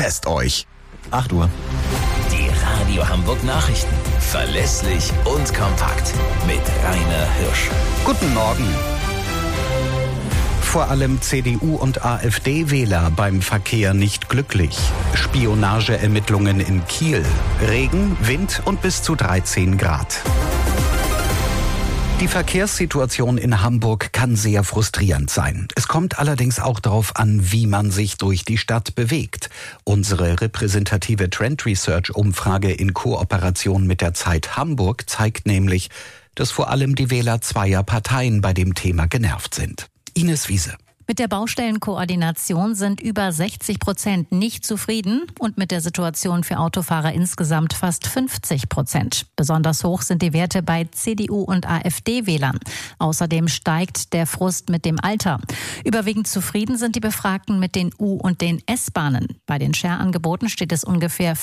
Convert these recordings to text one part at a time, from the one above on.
fest euch. 8 Uhr. Die Radio Hamburg Nachrichten. Verlässlich und kompakt. Mit Rainer Hirsch. Guten Morgen. Vor allem CDU- und AfD-Wähler beim Verkehr nicht glücklich. Spionageermittlungen in Kiel. Regen, Wind und bis zu 13 Grad. Die Verkehrssituation in Hamburg kann sehr frustrierend sein. Es kommt allerdings auch darauf an, wie man sich durch die Stadt bewegt. Unsere repräsentative Trend Research-Umfrage in Kooperation mit der Zeit Hamburg zeigt nämlich, dass vor allem die Wähler zweier Parteien bei dem Thema genervt sind. Ines Wiese. Mit der Baustellenkoordination sind über 60% nicht zufrieden und mit der Situation für Autofahrer insgesamt fast 50%. Besonders hoch sind die Werte bei CDU- und AfD-Wählern. Außerdem steigt der Frust mit dem Alter. Überwiegend zufrieden sind die Befragten mit den U- und den S-Bahnen. Bei den Share-Angeboten steht es ungefähr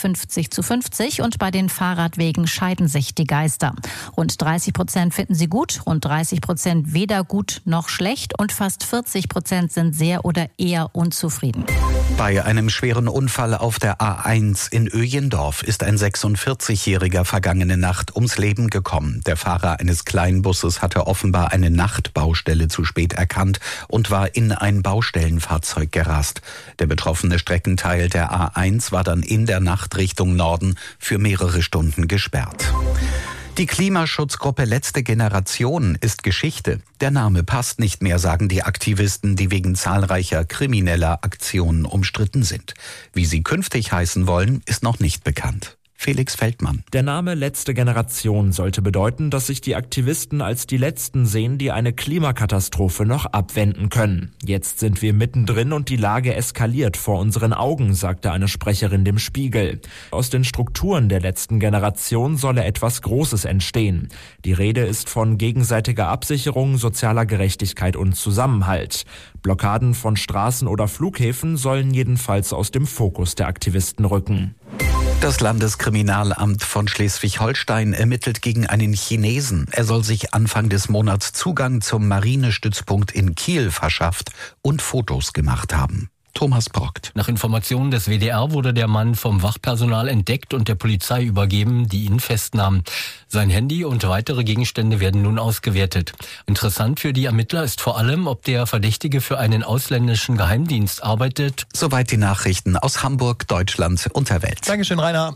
50-50 und bei den Fahrradwegen scheiden sich die Geister. Rund 30% finden sie gut, rund 30% weder gut noch schlecht und fast 40% sind sehr oder eher unzufrieden. Bei einem schweren Unfall auf der A1 in Öjendorf ist ein 46-Jähriger vergangene Nacht ums Leben gekommen. Der Fahrer eines Kleinbusses hatte offenbar eine Nachtbaustelle zu spät erkannt und war in ein Baustellenfahrzeug gerast. Der betroffene Streckenteil der A1 war dann in der Nacht Richtung Norden für mehrere Stunden gesperrt. Die Klimaschutzgruppe Letzte Generation ist Geschichte. Der Name passt nicht mehr, sagen die Aktivisten, die wegen zahlreicher krimineller Aktionen umstritten sind. Wie sie künftig heißen wollen, ist noch nicht bekannt. Felix Feldmann. Der Name Letzte Generation sollte bedeuten, dass sich die Aktivisten als die Letzten sehen, die eine Klimakatastrophe noch abwenden können. Jetzt sind wir mittendrin und die Lage eskaliert vor unseren Augen, sagte eine Sprecherin dem Spiegel. Aus den Strukturen der Letzten Generation solle etwas Großes entstehen. Die Rede ist von gegenseitiger Absicherung, sozialer Gerechtigkeit und Zusammenhalt. Blockaden von Straßen oder Flughäfen sollen jedenfalls aus dem Fokus der Aktivisten rücken. Das Landeskriminalamt von Schleswig-Holstein ermittelt gegen einen Chinesen. Er soll sich Anfang des Monats Zugang zum Marinestützpunkt in Kiel verschafft und Fotos gemacht haben. Thomas Brockt. Nach Informationen des WDR wurde der Mann vom Wachpersonal entdeckt und der Polizei übergeben, die ihn festnahm. Sein Handy und weitere Gegenstände werden nun ausgewertet. Interessant für die Ermittler ist vor allem, ob der Verdächtige für einen ausländischen Geheimdienst arbeitet. Soweit die Nachrichten aus Hamburg, Deutschland und der Welt. Dankeschön, Rainer.